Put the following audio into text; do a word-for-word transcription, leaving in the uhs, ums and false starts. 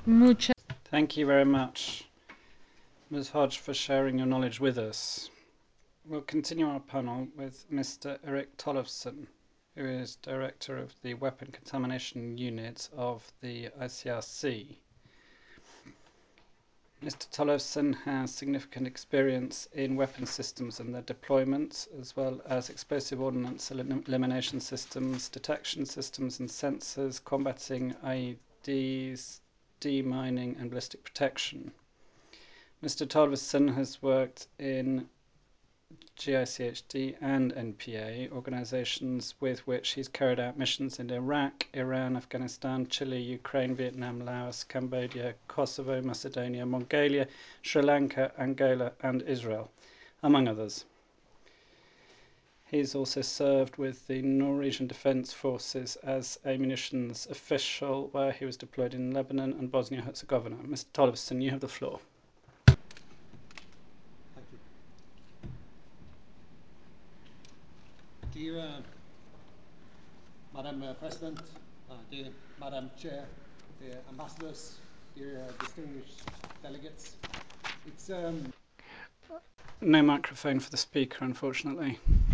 Muchas Thank you very much, Miz Hodge, for sharing your knowledge with us. We'll continue our panel with Mister Erik Tollefsen, who is Director of the Weapon Contamination Unit of the I C R C. Mister Tollefsen has significant experience in weapon systems and their deployment, as well as explosive ordnance elimination systems, detection systems and sensors, combating I E Ds, demining and ballistic protection. Mister Tollefsen has worked in G I C H D and N P A, organisations with which he's carried out missions in Iraq, Iran, Afghanistan, Chile, Ukraine, Vietnam, Laos, Cambodia, Kosovo, Macedonia, Mongolia, Sri Lanka, Angola and Israel, among others. He's also served with the Norwegian Defence Forces as a munitions official, where he was deployed in Lebanon and Bosnia-Herzegovina. Mister Tollefsen, you have the floor. Thank you. Dear uh, Madam uh, President, uh, dear Madam Chair, dear ambassadors, dear uh, distinguished delegates, it's um, No microphone for the speaker, unfortunately.